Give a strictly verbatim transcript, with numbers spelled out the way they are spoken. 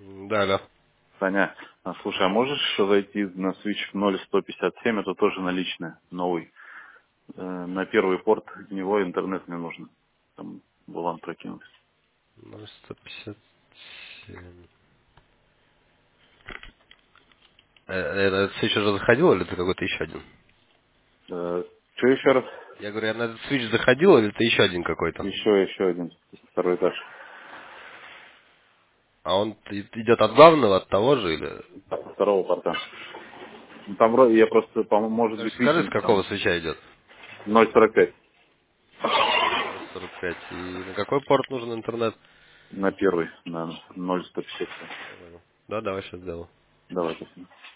Да, да. Саня, а, слушай, а можешь еще зайти на свич ноль сто пятьдесят семь, это тоже наличный, новый. Э, на первый порт в него интернет мне нужно. Там булан прокинуть. ноль сто пятьдесят семь. Э, Этот свич уже заходил, или это какой-то еще один? Э, что еще раз? Я говорю, я на этот свич заходил, или это еще один какой-то? Еще, еще один. Второй этаж. А он и- идет от главного, от того же, или... Со второго порта. Ну, там вроде, я просто, по-моему, может Скажи, быть, скажи, с виден какого там свеча идет? ноль сорок пять ноль сорок пять. И на какой порт нужен интернет? на первый, на ноль сто пятьдесят семь. Я понял. Да, давай сейчас сделаю. Давай, спасибо.